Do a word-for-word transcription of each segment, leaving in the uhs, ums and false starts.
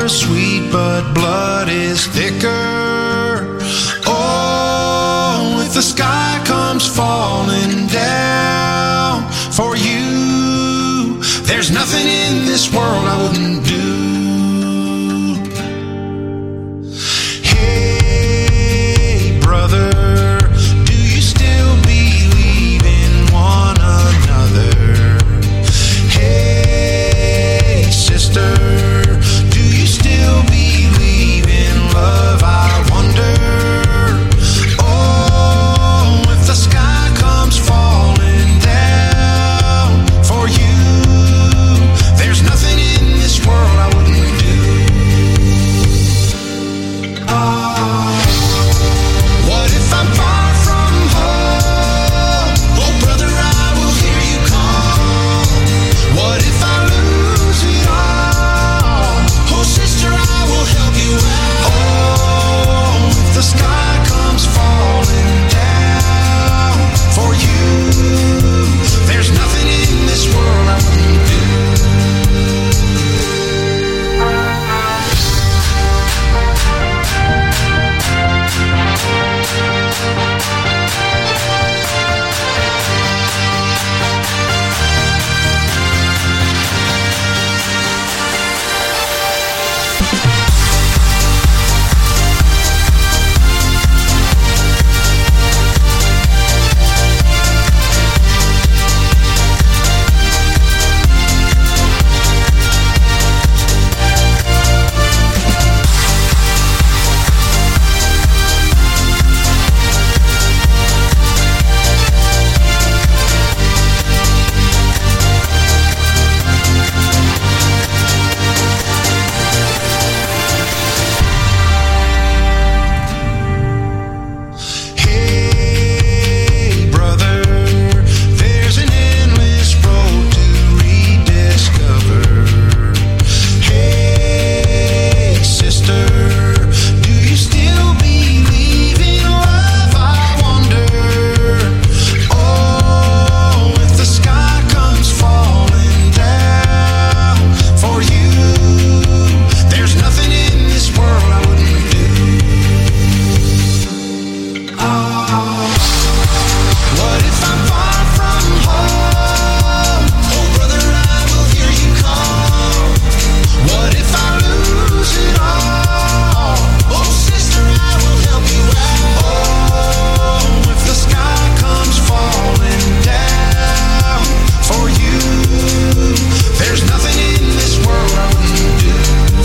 are sweet, but blood is thicker. Oh, if the sky comes falling down for you, there's nothing in this world I wouldn't do. Hey, brother, do you still believe in one another? Hey, sister, do you still believe in love? I wonder. Oh, if the sky comes falling down for you, there's nothing in this world I wouldn't do. Oh, what if I'm far from home? Oh, brother, I will hear you call. What if I lose it all? Oh, sister, I will help you out. Oh, if the sky comes falling down for you, there's nothing in this world I wouldn't do. Hey, brother, there's an endless road to rediscover. Hey, sister, do you still believe in love? I wonder. Oh, if the sky comes falling down for you, there's nothing in this world I wouldn't do. Oh, what if I'm far from home? Oh, brother, I will hear you call. What if I lose it all? Oh, sister, I will help you out. Oh, if the sky comes falling down for you, there's nothing in this world I wouldn't do.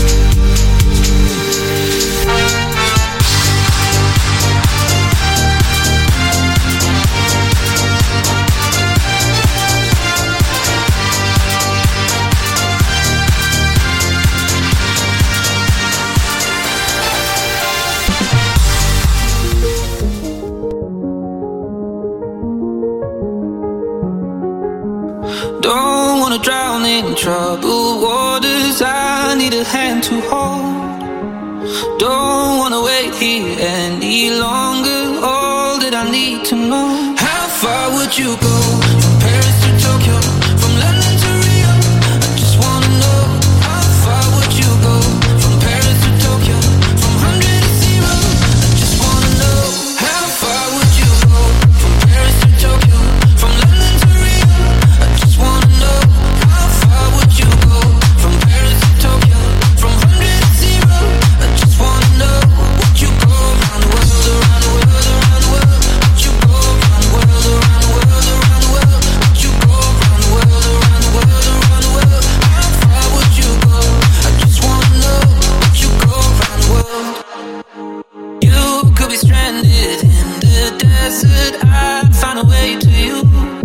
Don't wanna drown in troubled waters. I need a hand to hold. Don't wanna wait here any longer. All that I need to know. How far would you go? From Paris to Tokyo, from London to Rio. I just wanna know. How far would you go? From Paris to Tokyo, from hundred to zero. I just wanna know. How far would you go? From Paris to Tokyo, from London to Rio. I just wanna know. How far would you go? From Paris to Tokyo, from hundred to zero. I just wanna know. Would you go around the world, around the world, around the world? Would you go around the world, around the world, around the world? Would you go around the world, around the world, around the world? How far would you go? I just wanna know. Would you go around the world? You could be stranded in the desert. I'd find a way to you.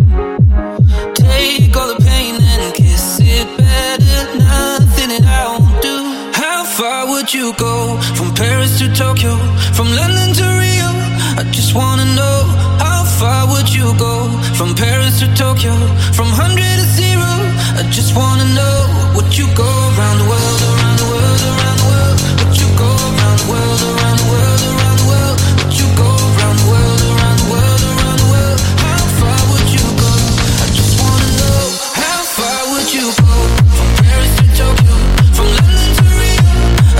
Take all the pain and kiss it better. Nothing that I won't do. How far would you go? From Paris to Tokyo, from London to Rio. I just wanna know. How far would you go? From Paris to Tokyo, from hundred to zero. I just wanna know. Would you go around the world, around the world, around the world? Would you go around the world, around the world, around the world? Would you go around the world, around the world, around the world? How far would you go? I just wanna know. How far would you go? From Paris to Tokyo, from London to Rio. I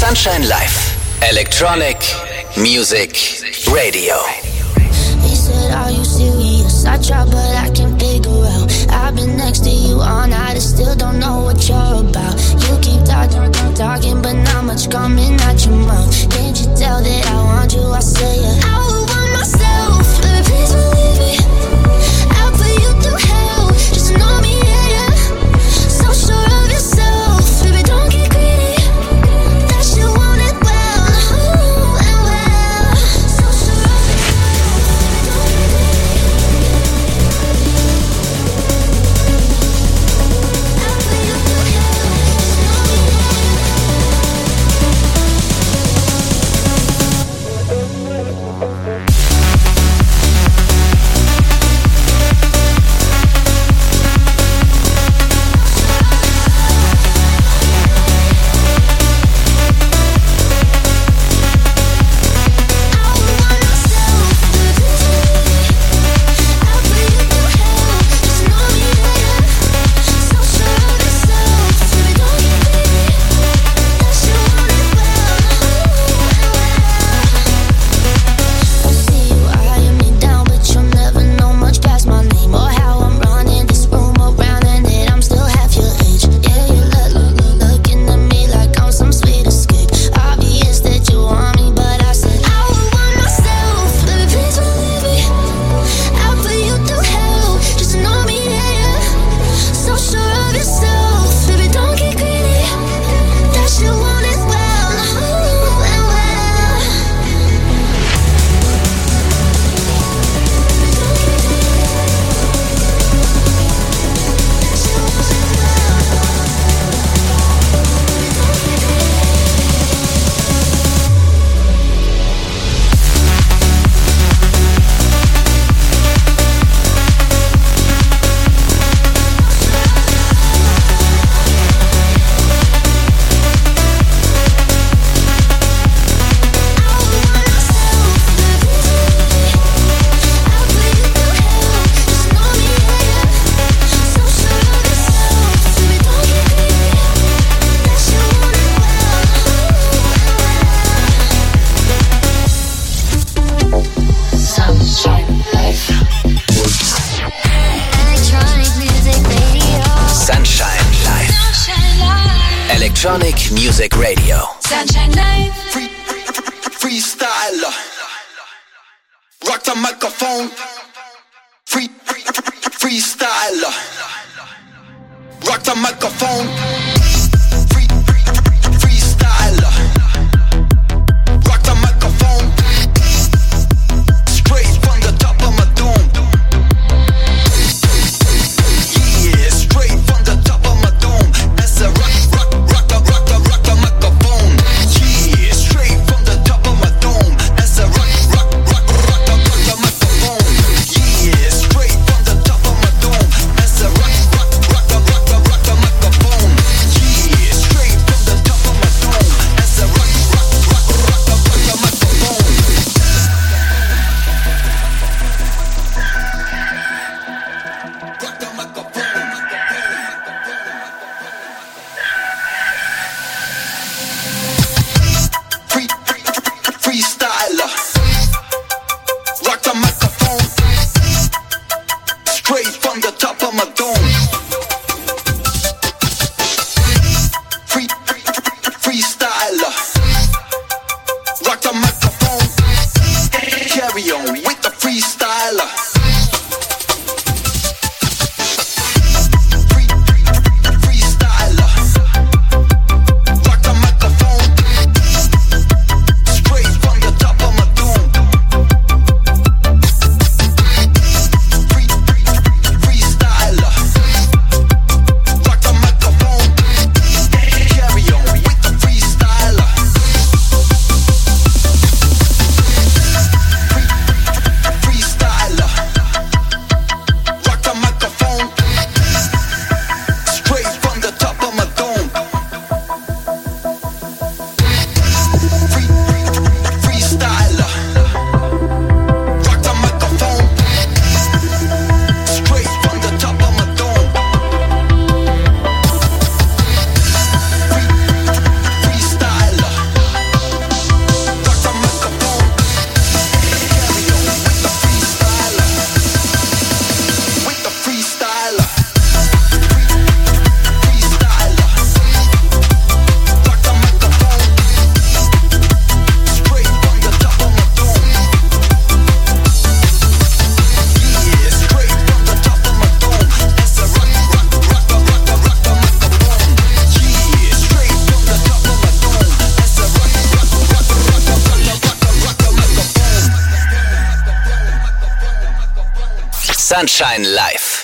Sunshine Live. Electronic Music Radio. He said, are you serious? I try but I can't figure out. I've been next to you all night and still don't know what you're about. You keep talking, talking, but not much coming out your mouth. Can't you tell that I want you? I say it. I would want myself, baby, please believe me. I'll put you through hell, just know me, yeah, yeah. So sure of yourself, baby, don't get greedy. That you want it well, ooh, and well. So sure of yourself, I'll put you through hell, just know me, Electronic Music Radio. Sunshine Live. Free, freestyler. Rock the microphone. Free, free, freestyler. Rock the microphone. Free, freestyler. Rock the microphone. Straight from the top of my dome. Yeah, straight from the top of my dome. That's a rock, rock, rock, rock, rock, rock, rock the microphone. Yeah, straight from the top of my dome. That's a rock, rock, rock, rock, rock, rock the microphone. Yeah, straight from the top of my dome. That's a rock, rock, rock, rock, rock, rock the microphone. Sunshine Live.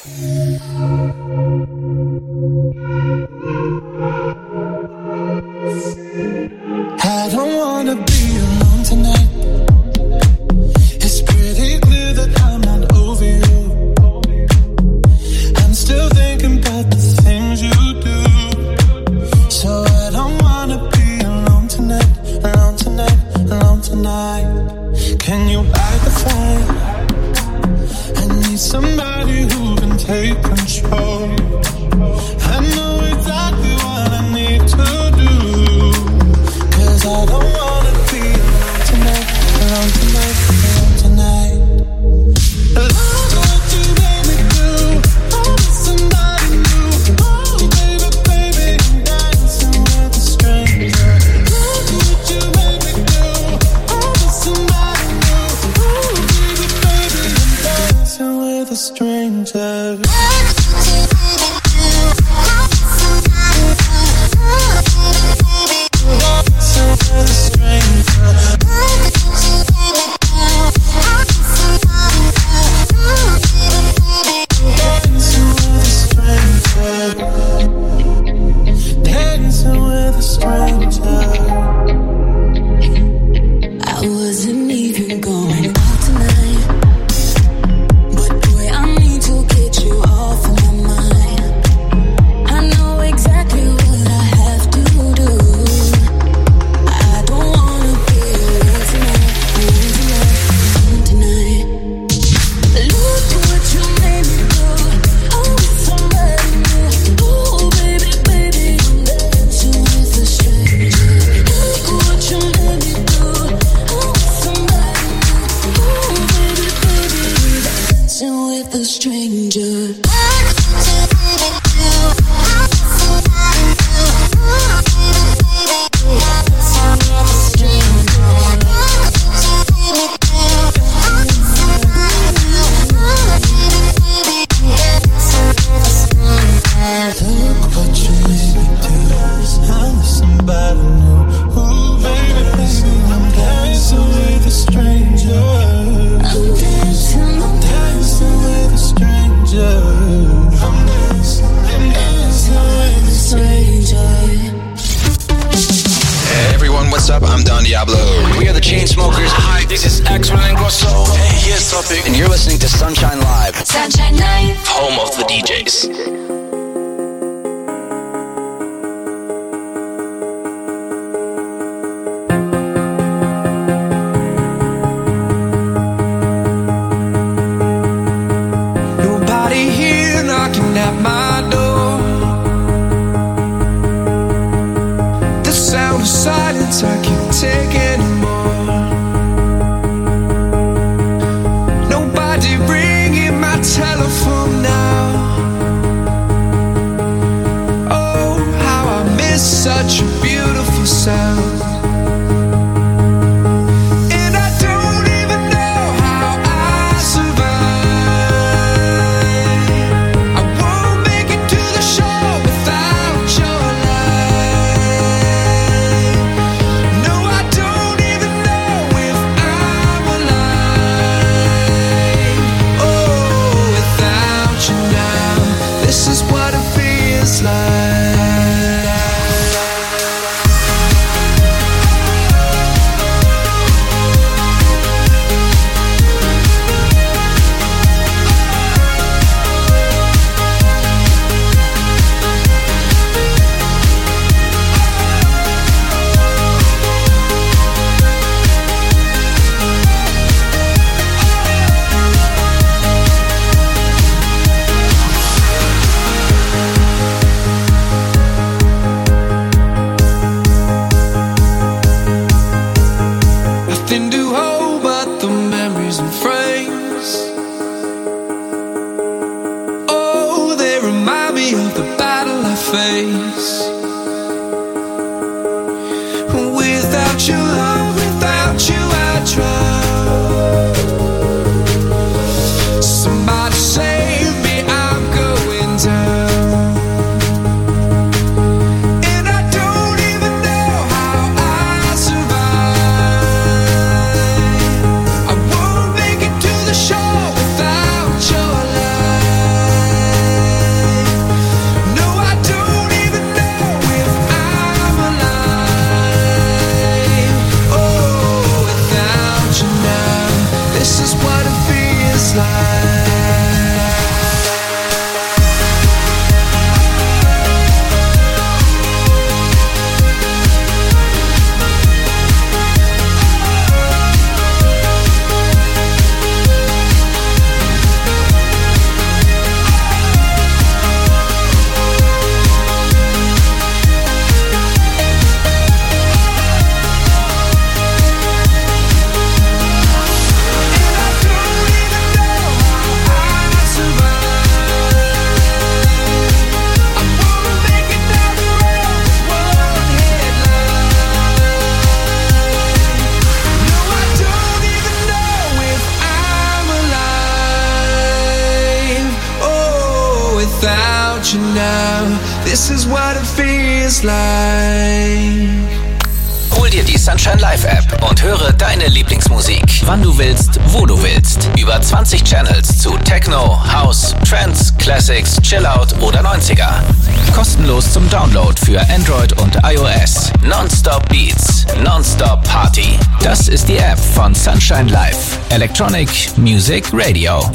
I don't wanna be alone tonight. It's pretty clear that I'm not over you. I'm still thinking about the things you do. So I don't wanna be alone tonight, alone tonight, alone tonight. Can you light the fire? I need somebody who can take control. I know exactly what I need to do. I don't wanna be alone tonight, alone tonight, alone tonight. Alone to what you made me do. Oh, with somebody new. Oh, baby, baby, I'm dancing with a stranger. Alone to what you made me do. Oh, with somebody new. Oh, baby, baby, I'm dancing with a stranger. And you're listening to Sunshine Live. Sunshine Live. Home of the D Js. Nobody here knocking at my door. The sound of silence I can't take anymore. Ringing my telephone now. Oh, how I miss such a beautiful sound. And I don't even know how I survive. I won't make it to the shore without your light. No, I don't even know if I'm alive. This is what it feels like. without you now. This is what it feels like. Hol dir die Sunshine Live App und höre deine Lieblingsmusik, wann du willst, wo du willst. Über zwanzig Channels zu Techno, House, Trance, Classics, Chillout oder neunziger. Kostenlos zum Download für Android und iOS. Nonstop Beats, Nonstop Party. Das ist die App von Sunshine Live. Electronic Music Radio.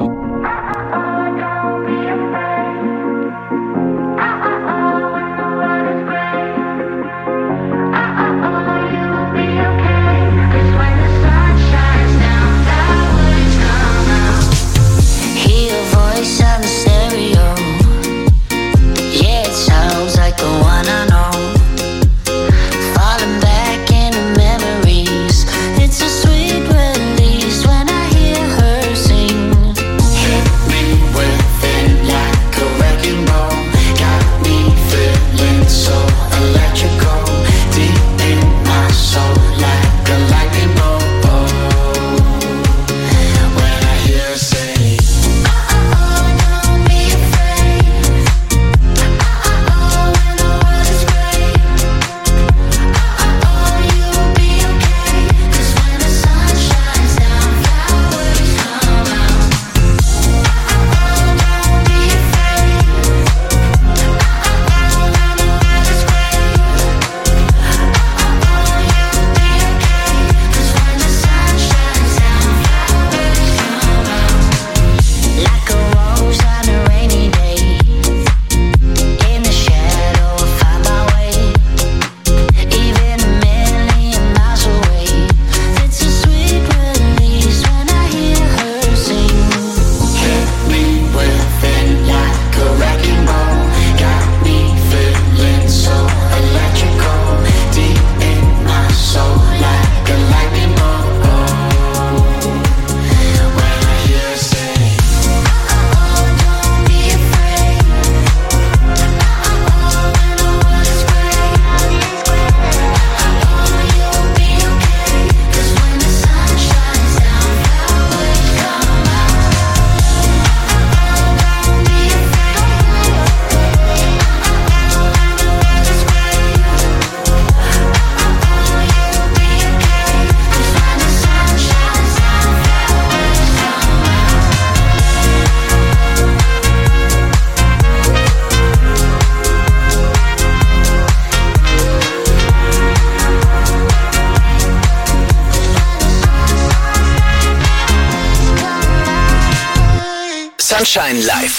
Sunshine Live.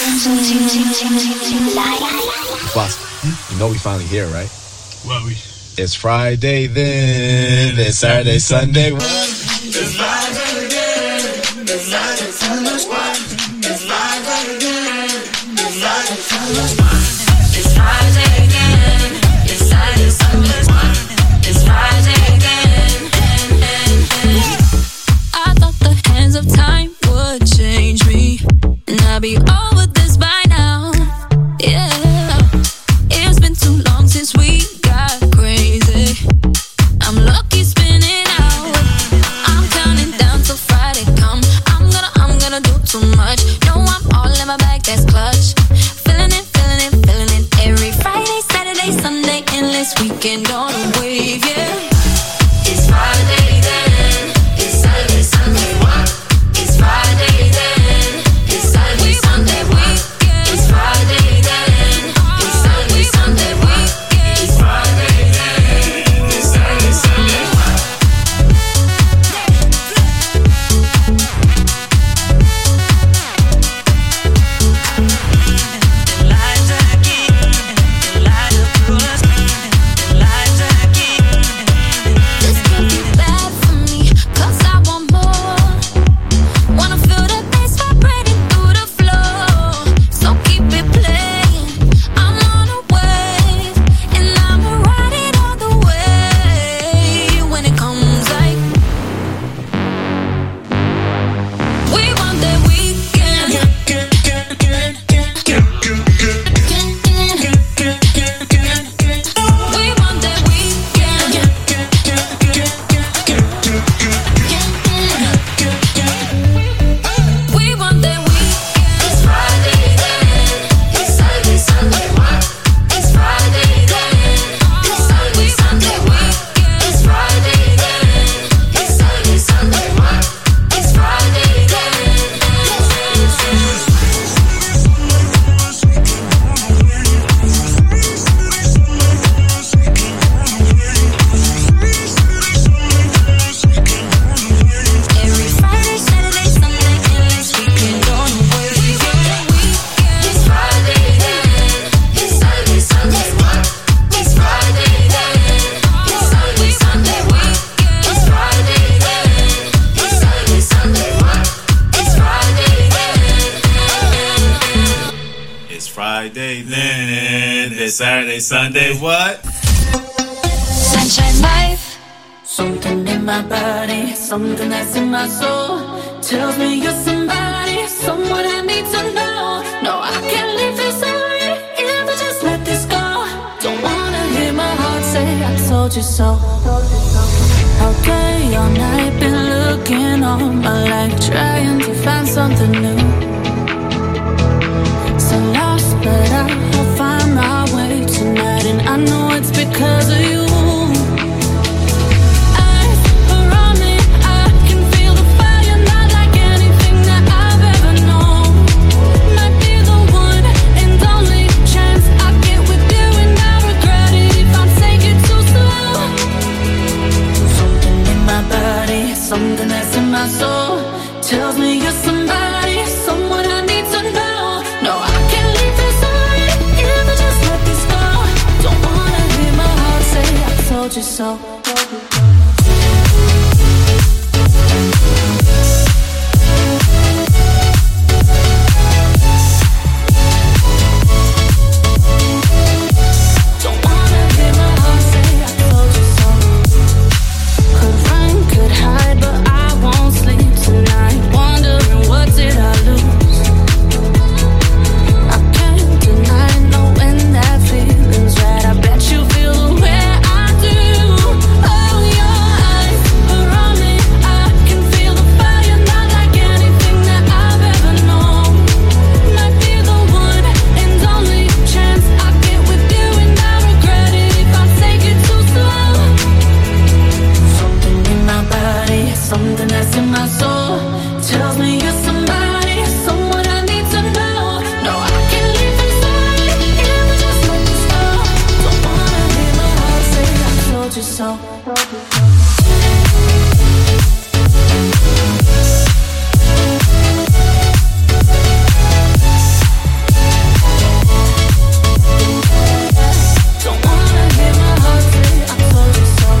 Boss, you know we finally here, right? Well, we. It's Friday then, it's Saturday, Sunday. It's Friday again, it's Friday, Sunday. It's Friday again, it's Friday, Sunday. It's Friday again, it's Saturday, Sunday. It's Friday again. I thought the hands of time would change me, and I'll be over this by now. Yeah, it's been too long since we got crazy. I'm lucky spinning out. I'm counting down till Friday come. I'm gonna, I'm gonna do too much. No, I'm all in my bag, that's clutch. Feeling it, feeling it, feeling it every Friday. then this Saturday, Sunday, what? Sunshine Life. Something in my body, something that's in my soul tells me you're somebody, someone I need to know. No, I can't leave this already if I just let this go. Don't wanna hear my heart say I told you so. Okay, all night been looking all my life, trying to find something new. So lost, but I'll find my way tonight, and I know it's because of you. Something that's in my soul tells me you're somebody, someone I need to know. No, I can't leave this already if I just let this go. Don't wanna hear my heart say I told you so. Something that's in my soul tells me you're somebody, someone I need to know. No, I can't leave this already if I just let this go. Don't wanna hear my heart say I told you so. Don't wanna hear my heart say I told you so.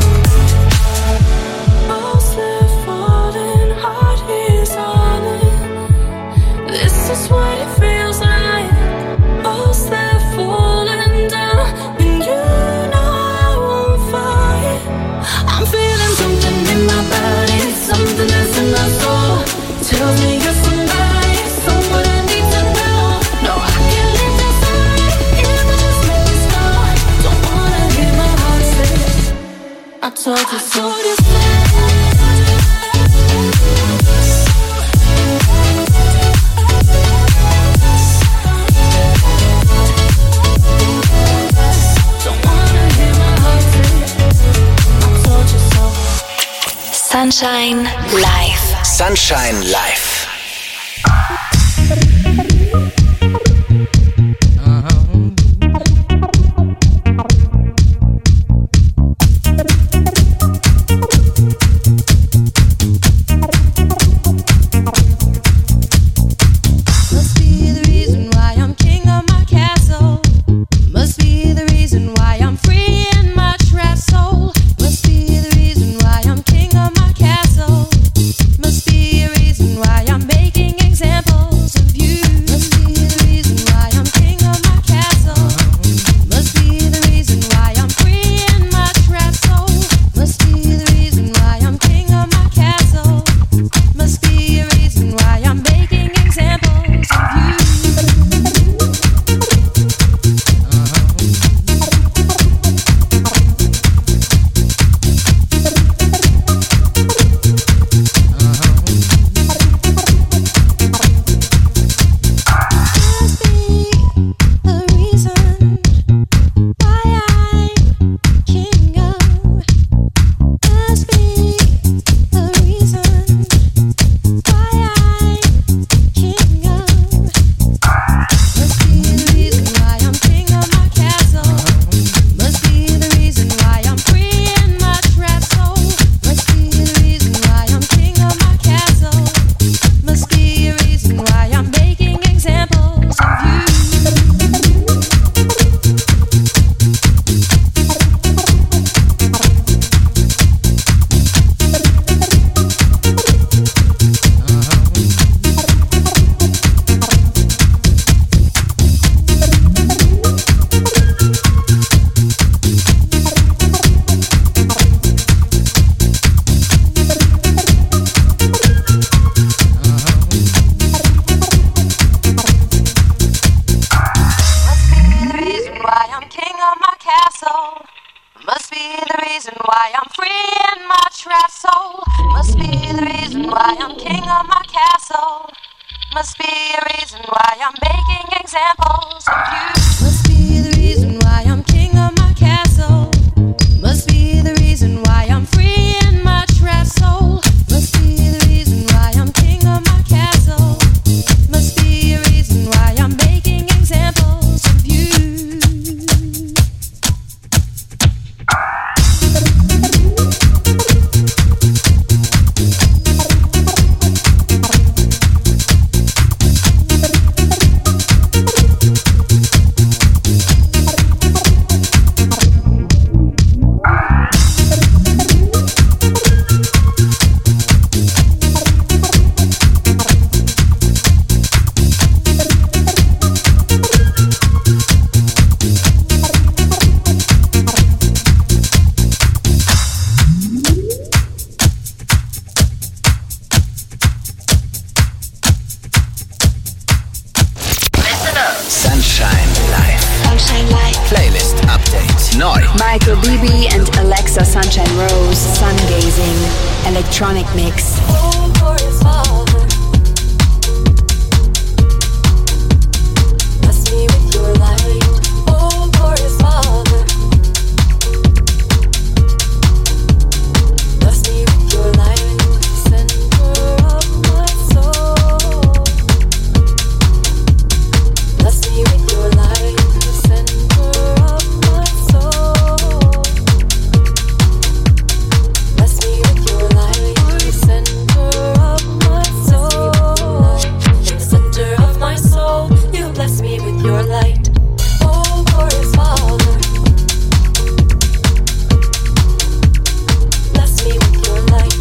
This is what it feels like. Walls that falling down, and you know I won't fight. I'm feeling something in my body, something that's in my soul tells me you're somebody, someone I need to know. No, I can't leave this already if I just let this go. Don't wanna hear my heart say I told you so. Sunshine Life. Sunshine Life. Why why I'm king of my castle. Must be a reason why I'm making examples of you. Must be the reason why I'm king of my castle. Must be the reason why I'm free in my trapped soul. Must be the reason why I'm king of my castle. Must be a reason why I'm making examples of you. Michael Bibi and Alexa Sunshine Rose, Sun Gazing, electronic mix. Oh, glorious Father, bless me with your light. Oh, glorious Father, bless me with your light, center of my soul. Bless me with your light, center of my soul. Bless me with your light, center of my soul. Center of my soul, you bless me with your light. Oh, glorious Father, bless me with your light.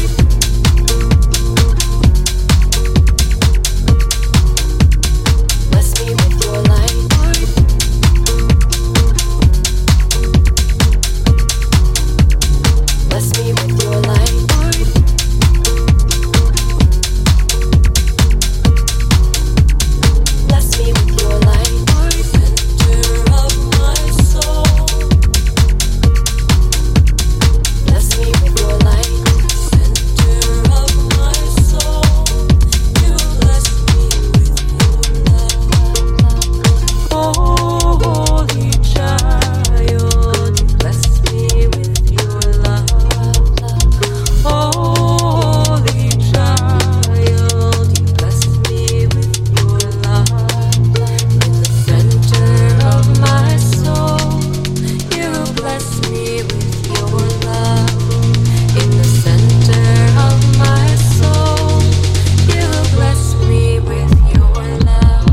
Bless me with your light. Bless me with your light. Bless me with your light. Center of my soul. Bless me with your light. Center of my soul. You bless me with your love. Oh, holy child, bless me with your love. Oh, holy child, you bless me with your love. In the center of my soul, you bless me with your love. In the center of my soul, you bless me with your love.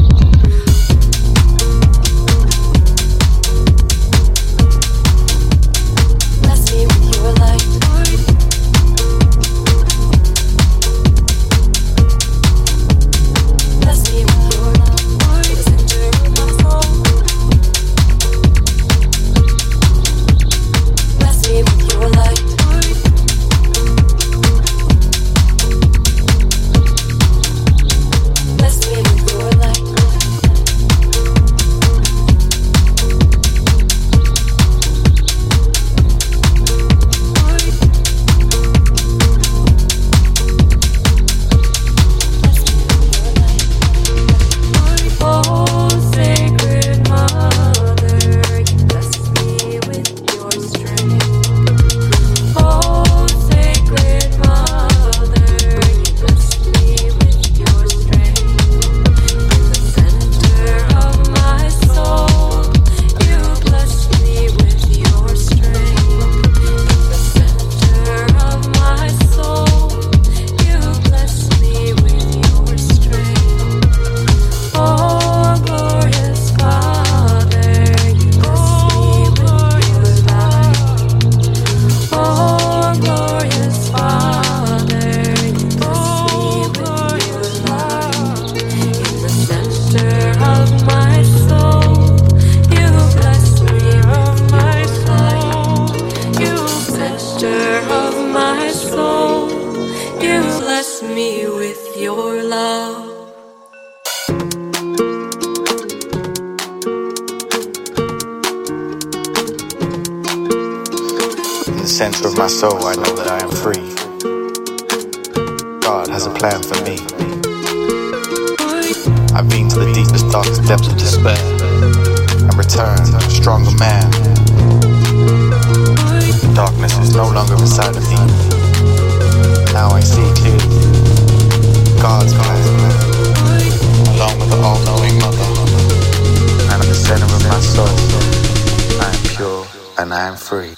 Bless me with your light. Bless me with your love. In the center of my soul. Bless me with your light. Bless me with your light. Oh, sacred mother, you bless me with your strength. Oh, sacred mother, you bless me with your strength. In the center of my soul, you bless me with your strength. In the center of my soul, you bless me with your strength. Oh, glorious Father, you bless me with your light. Oh, glorious Father, you bless me with your light. In the center of my soul, you bless me with my soul. You center of my soul, you bless me with your love. In the center of my soul, I know that I am free. has a plan for me. I've been to the deepest, darkest depths of despair and returned a stronger man. Darkness is no longer inside of me. Now I see clearly God's plan, along with the all-knowing Mother. And at the center of my soul, I am pure and I am free.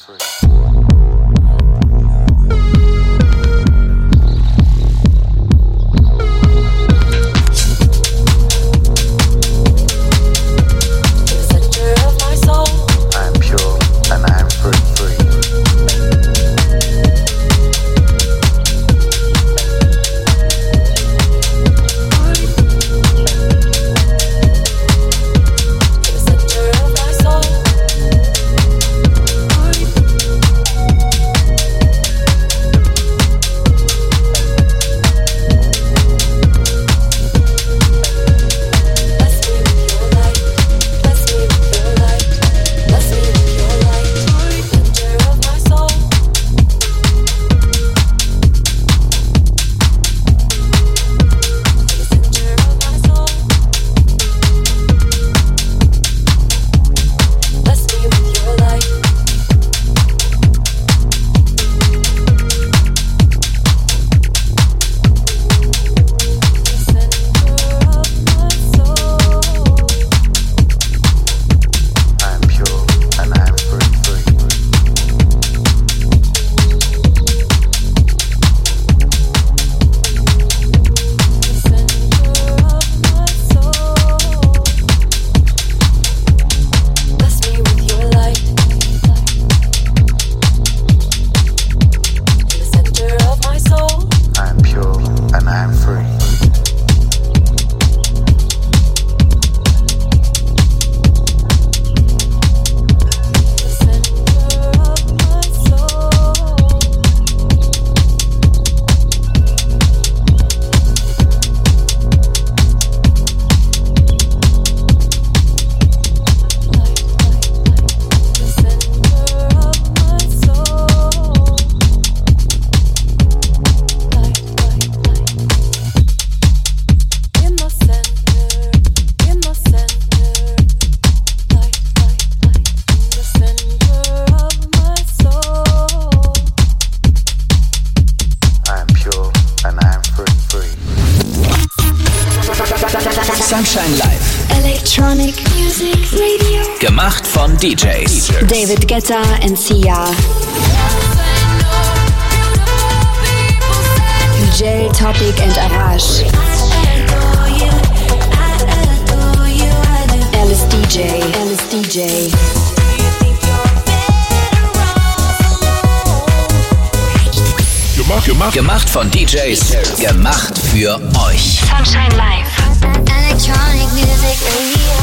Sunshine Live. Electronic Music Radio. Gemacht von D Js. David Guetta and Sia. J Topic and Arash. Alice D J. Alice D J. Gemacht, gemacht. Gemacht von D Js. Gemacht für euch. Sunshine Live. Electronic Music Radio.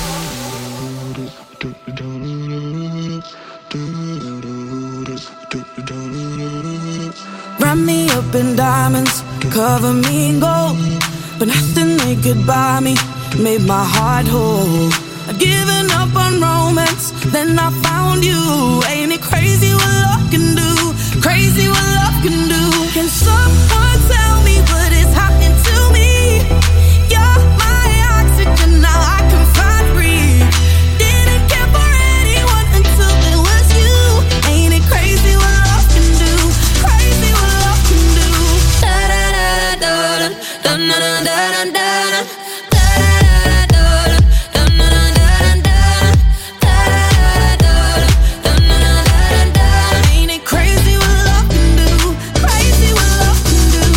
Wrap me up in diamonds, cover me in gold, but nothing they could buy me made my heart whole. I'd given up on romance, then I found you. Ain't it crazy what love can do? Crazy what love can do. Can someone tell me what is happening to me? You're my oxygen, now I can find breathe. Didn't care for anyone until it was you. Ain't it crazy what love can do? Crazy what love can do. Da da da da da da da da da da. Ain't it crazy what love can do? Crazy what love can do.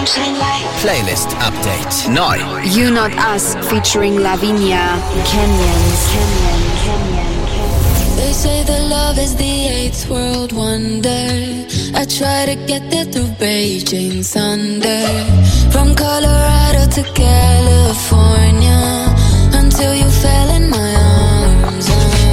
Sunshine Life. Playlist Update. Neu. You Not Us featuring Lavinia. Kenyans. Kenyan, Kenyan, Kenyan. They say that love is the eighth world wonder. I try to get there through Beijing thunder. From Colorado to California, until you fell in my arms.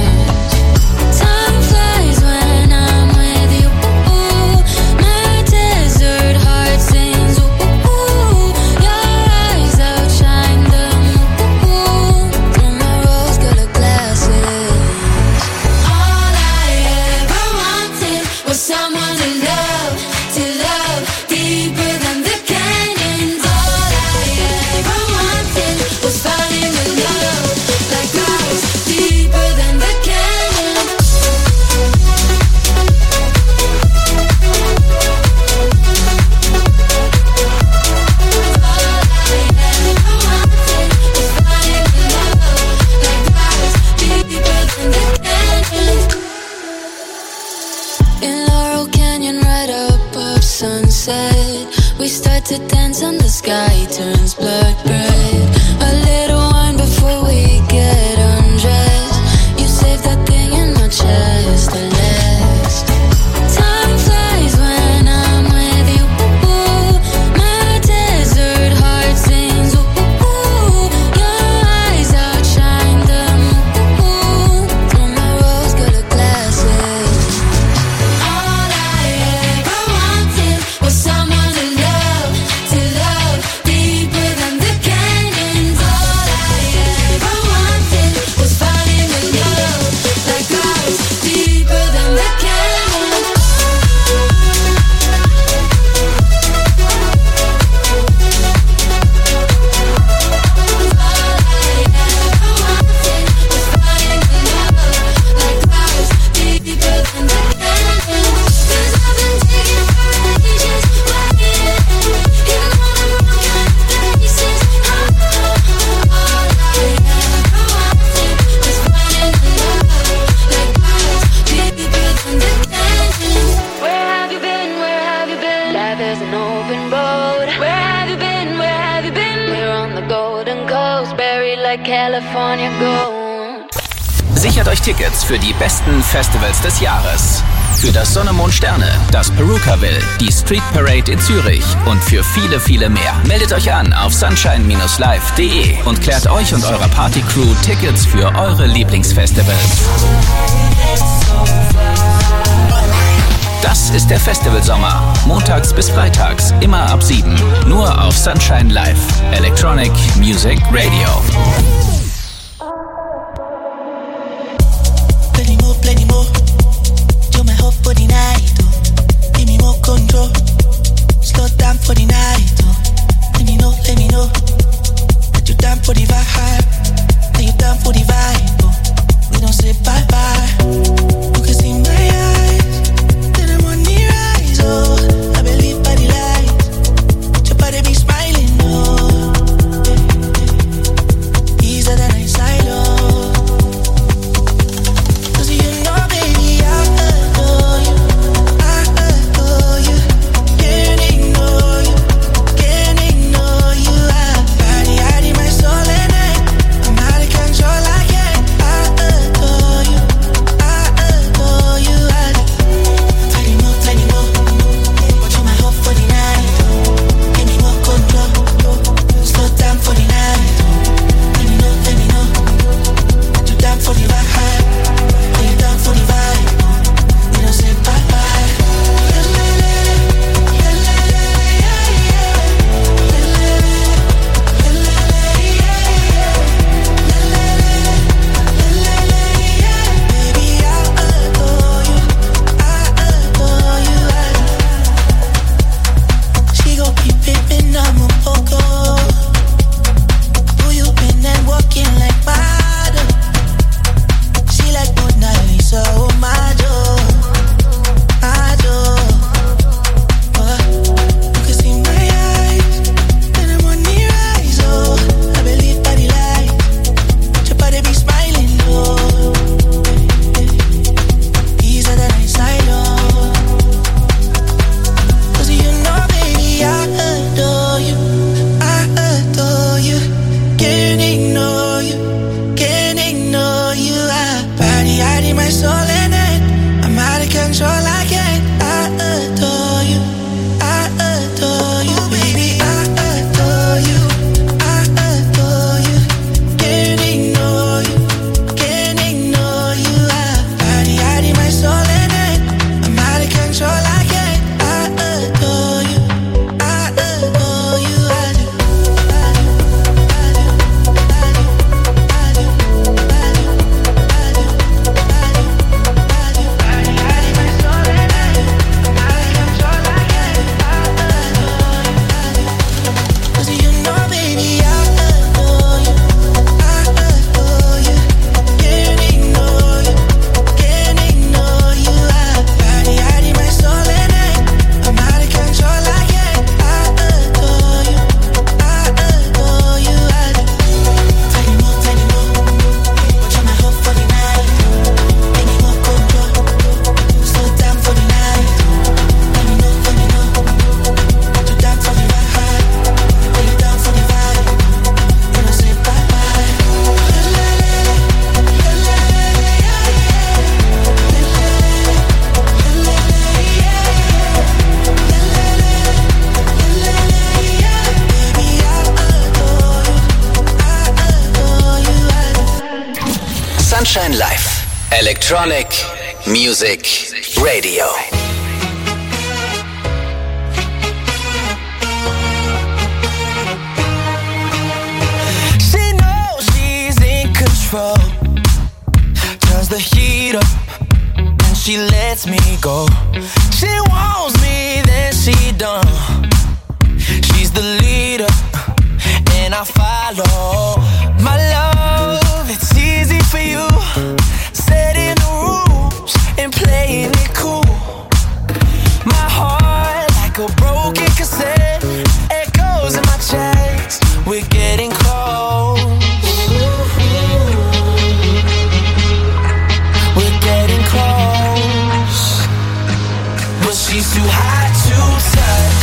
Time flies when I'm with you. My desert heart sings. Your eyes outshine them. Through my rose-colored glasses. All I ever wanted was someone to love, to love deeper than the canyons. All I ever wanted was finding a love like ours, deeper than the canyons. All I ever wanted was finding a love like ours, deeper than the canyons. In Laurel Canyon, right above sunset, we start to dance and the sky turns blood red. A little wine before we get undressed. You save that thing in my chest, the last. Time flies when I'm with you. My desert heart sings. Your eyes outshine them. Through my rose-colored glasses. All I ever wanted was someone to love, to love deeper than the canyons. All I ever wanted was finding a love like ours, deeper than the canyons. Where have you been? Where have you been? Life is an open boat. Where have you been? Where have you been? We're on the Golden Coast, buried like California gold. Sichert euch Tickets für die besten Festivals des Jahres. Für das Sonne, Mond, Sterne, das Perukaville, die Street Parade in Zürich und für viele, viele mehr. Meldet euch an auf sunshine Bindestrich live Punkt de und klärt euch und eurer Partycrew Tickets für eure Lieblingsfestivals. Das ist der Festivalsommer. Montags bis freitags, immer ab sieben. Nur auf Sunshine Live. Electronic Music Radio. Plenty more, plenty more. You're my hope for the night, oh. Give me more control. Slow down for the night, oh. Let me know, let me know that you're down for the vibe. That you're down for the vibe, oh. We don't say bye bye. You can see my eyes, then I'm on the rise, oh. I believe by the light, your body be smiling, oh. Ease Sunshine Live. Electronic Music Radio. She knows she's in control. Turns the heat up and she lets me go. She wants me, then she done. She's the leader and I follow. My love, it's easy for you. Setting the rules and playing it cool. My heart like a broken cassette. Echoes in my chest. We're getting close. We're getting close. But she's too hot to touch.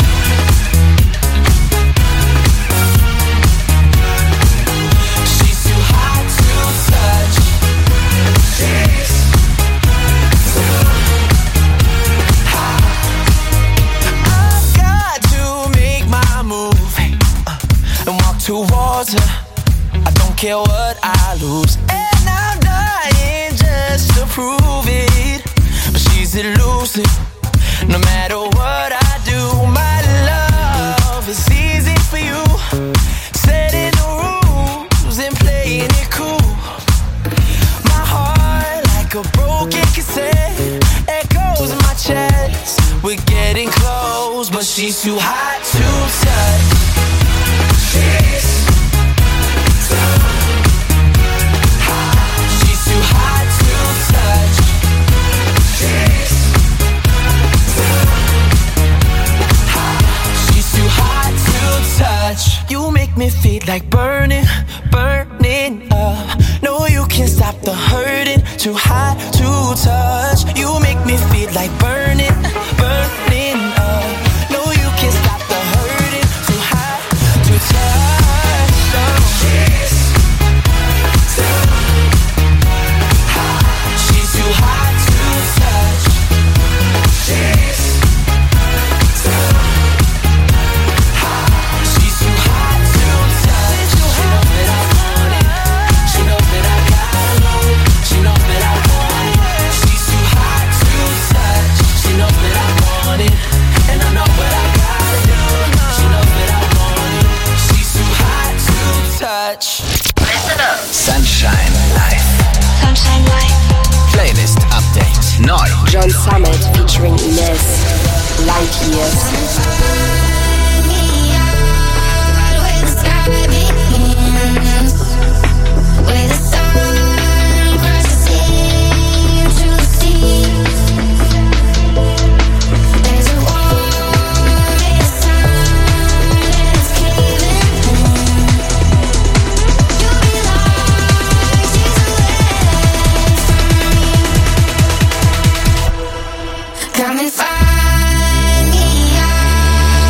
Towards her, I don't care what I lose, and I'm dying just to prove it. But she's elusive, no matter what I do. My love is easy for you, setting the rules and playing it cool. My heart like a broken cassette, echoes in my chest. We're getting close, but she's too hot to touch. She's too hot. She's too hot to touch. She's too hot. She's too hot to touch. You make me feel like burning, burning up. No, you can't stop the hurting. Too hot to touch. You make me feel like burning, burning up. No, you can't stop the hurting. Too hot to touch. Sunshine Live. Sunshine Live. Playlist Update. Neu. John Summit featuring Ines. Light Years. Come and find me out.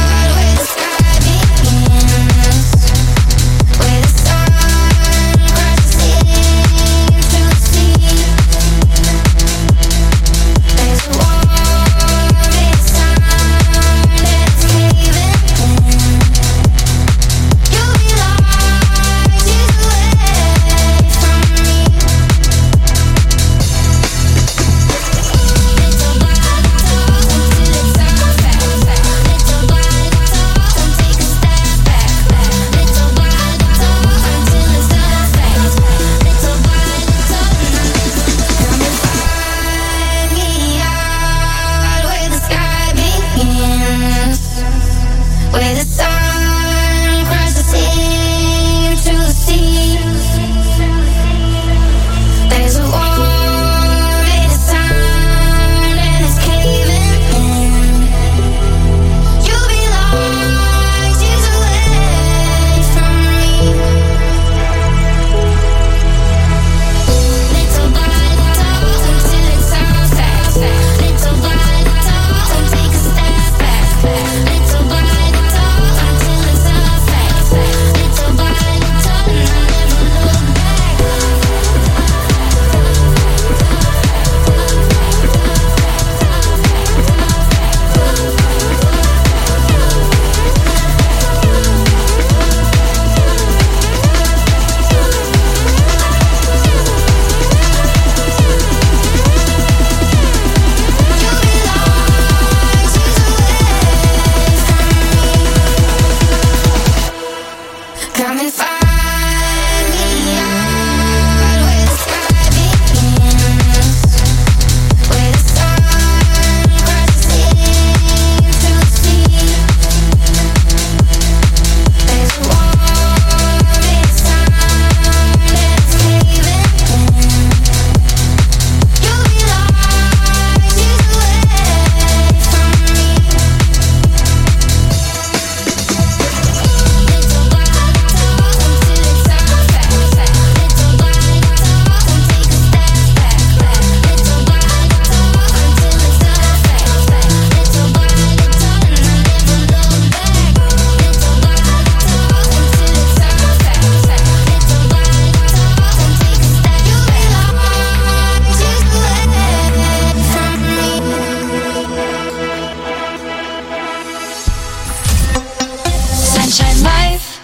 Sunshine Life.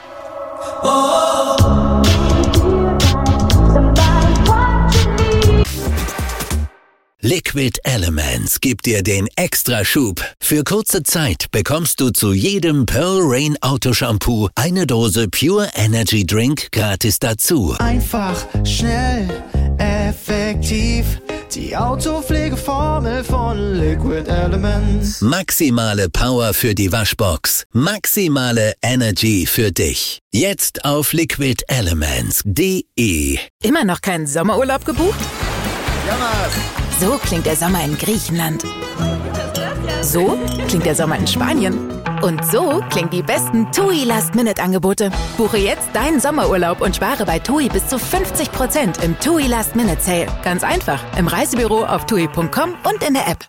Liquid Elements gibt dir den Extraschub. Für kurze Zeit bekommst du zu jedem Pearl Rain Autoshampoo eine Dose Pure Energy Drink gratis dazu. Einfach, schnell, effektiv. Die Autopflegeformel von Liquid Elements. Maximale Power für die Waschbox. Maximale Energy für dich. Jetzt auf liquid elements punkt de. Immer noch keinen Sommerurlaub gebucht? Ja, Mann. So klingt der Sommer in Griechenland. So klingt der Sommer in Spanien. Und so klingen die besten TUI Last-Minute-Angebote. Buche jetzt deinen Sommerurlaub und spare bei TUI bis zu fünfzig Prozent im TUI Last-Minute-Sale. Ganz einfach. Im Reisebüro auf tui punkt com und in der App.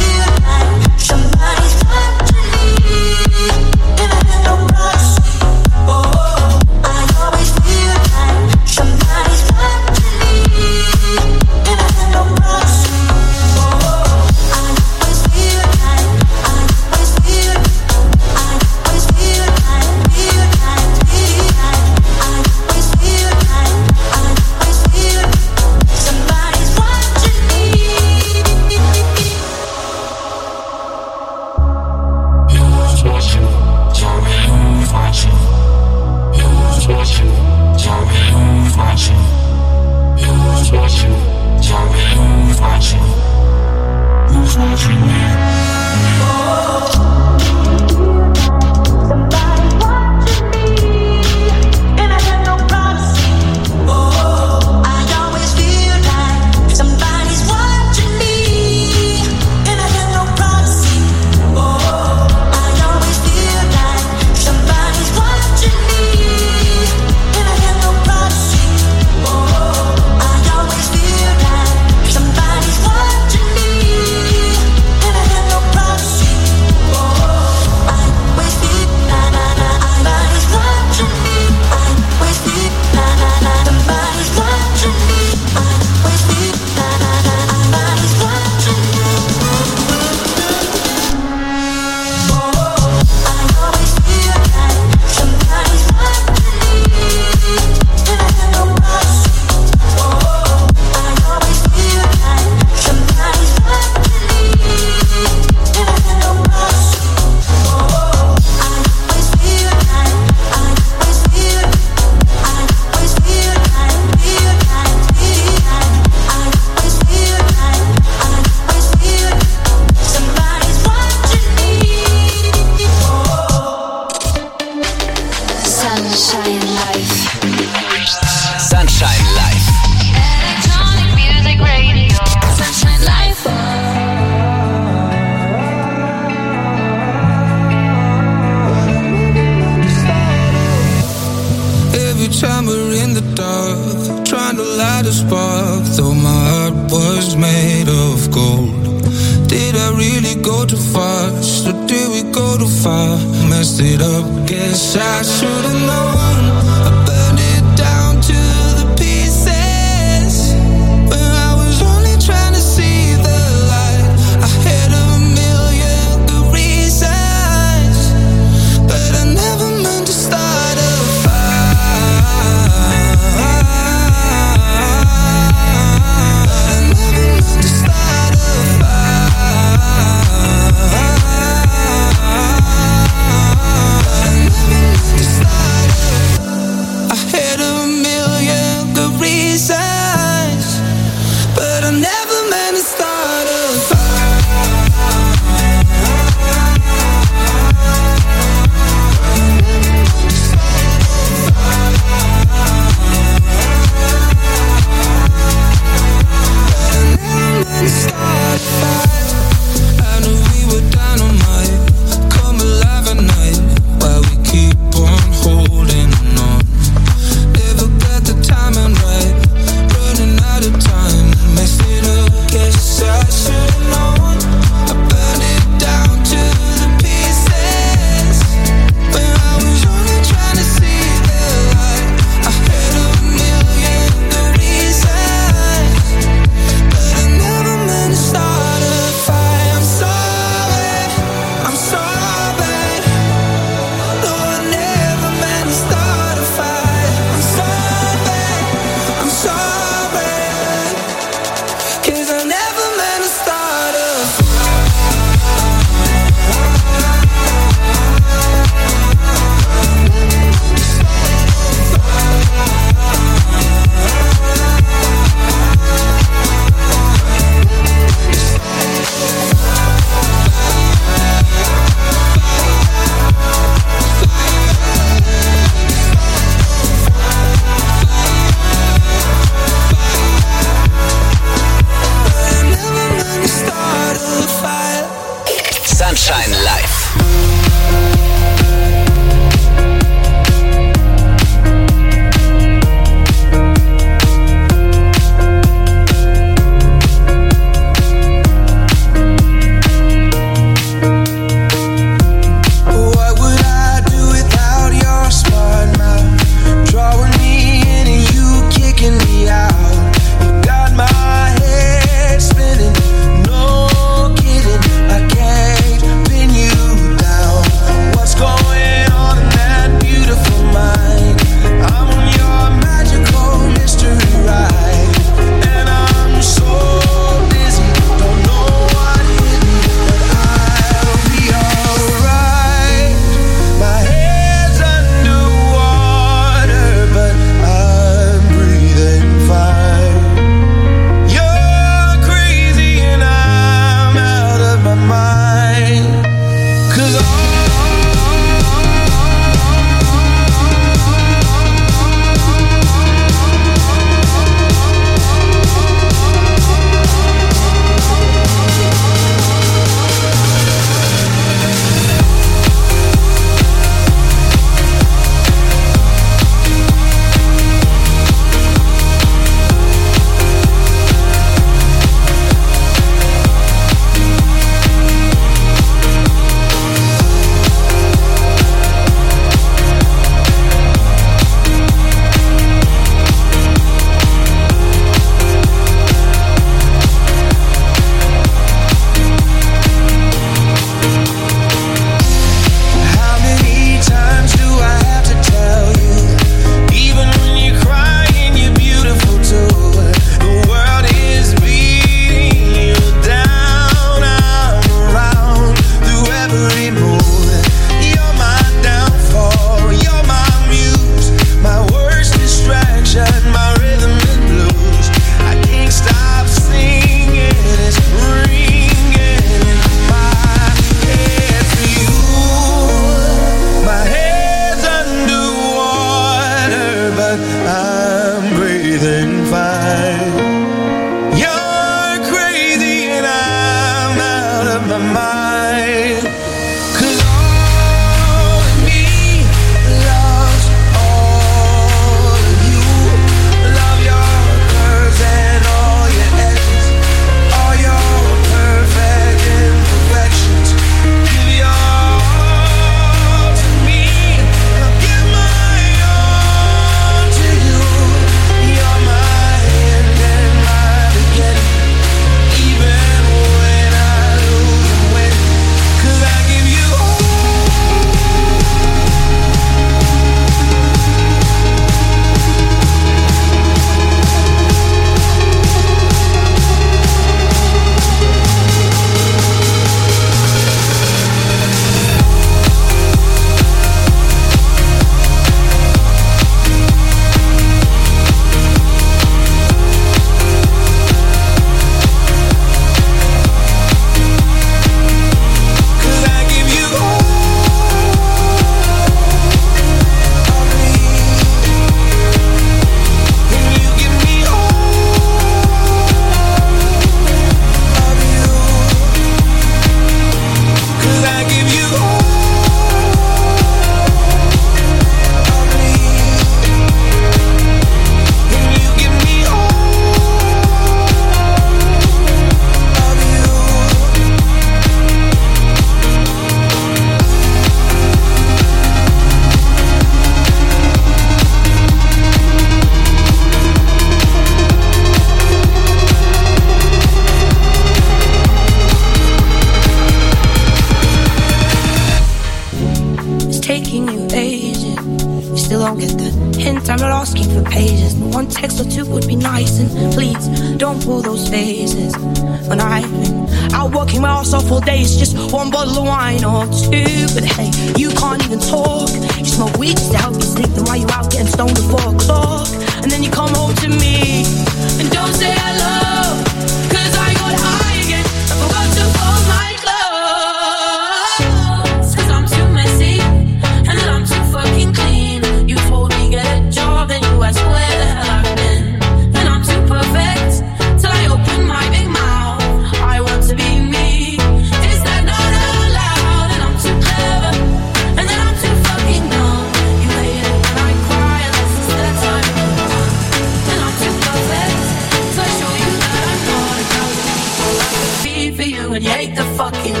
taking you ages. You still don't get the hint, I'm not asking for pages. One text or two would be nice, and please don't pull those faces. When I've been out working my ass off all day, it's just one bottle of wine or two. But hey, you can't even talk. You smoke weed just to help you sleep, then why you out getting stoned at four o'clock? And then you come home to me and don't say hello, cause I got high again, I forgot to fold my clothes. Cause I'm too messy, and then I'm too fucking clean. You told me get a job, and you asked where the hell I've been. And I'm too perfect, till I open my big mouth. I want to be me, is that not allowed? And I'm too clever, and then I'm too fucking dumb. You hate it when I cry, unless it's that time of the month. And I'm too perfect, so I show you that I'm not a thousand people I could be for you, and you hate the fucking.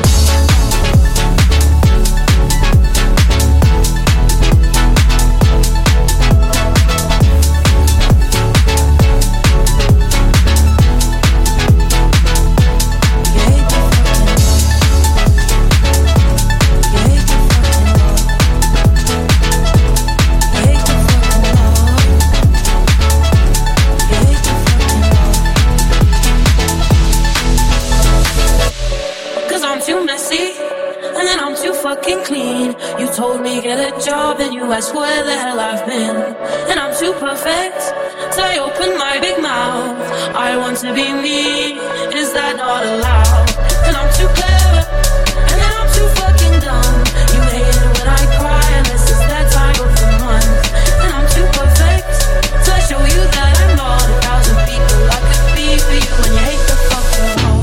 That's where the hell I've been. And I'm too perfect, till I open my big mouth. I want to be me, is that not allowed? And I'm too clever, and then I'm too fucking dumb. You hate it when I cry, unless it's that time of the month. And I'm too perfect, till I show you that I'm not a thousand people I could be for you, and you hate the fucking law.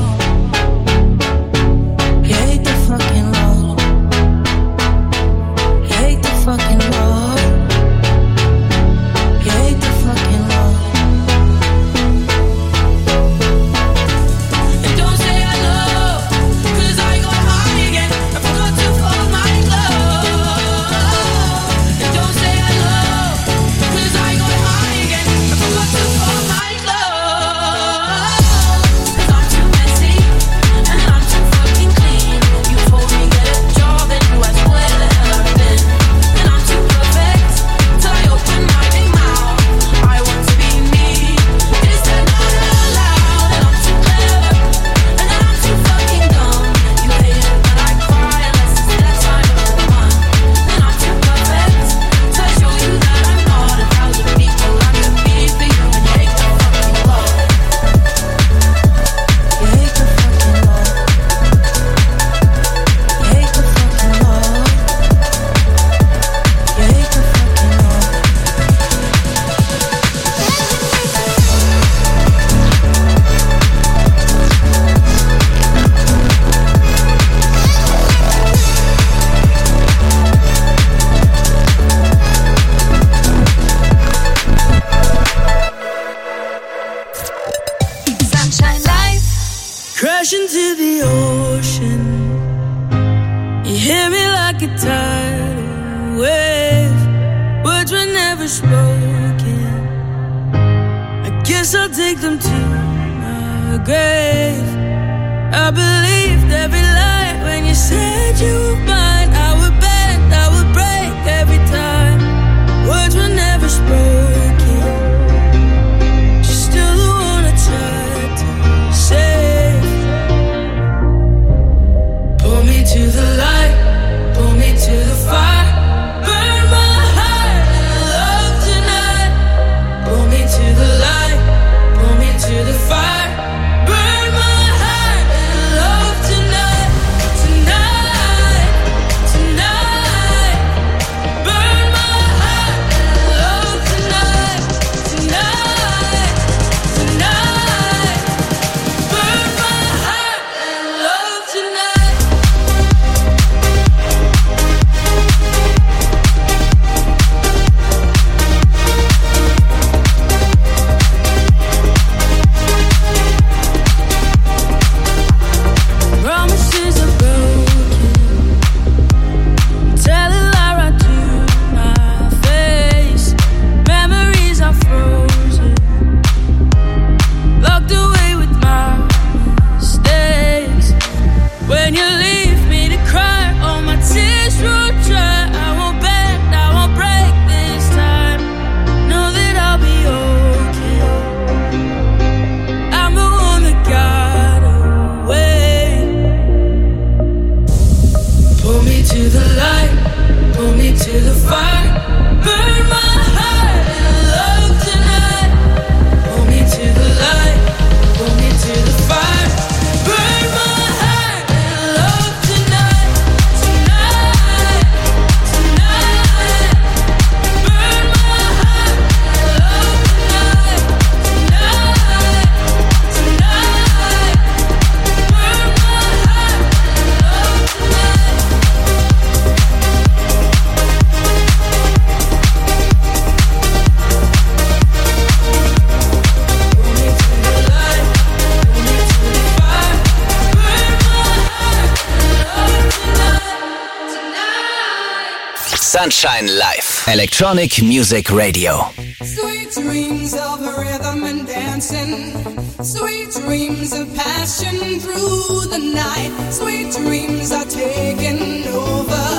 You hate the fucking law. You hate the fucking law. Tonight the light, pull me to the fire, burn my heart in love tonight. Pull me to the light, pull me to the fire, burn my heart in love tonight. Tonight, tonight, burn my heart in love tonight. Tonight, tonight, burn my heart in love tonight. Sunshine Live. Electronic Music Radio. Sweet dreams of rhythm and dancing, sweet dreams of passion through the night, sweet dreams are taking over.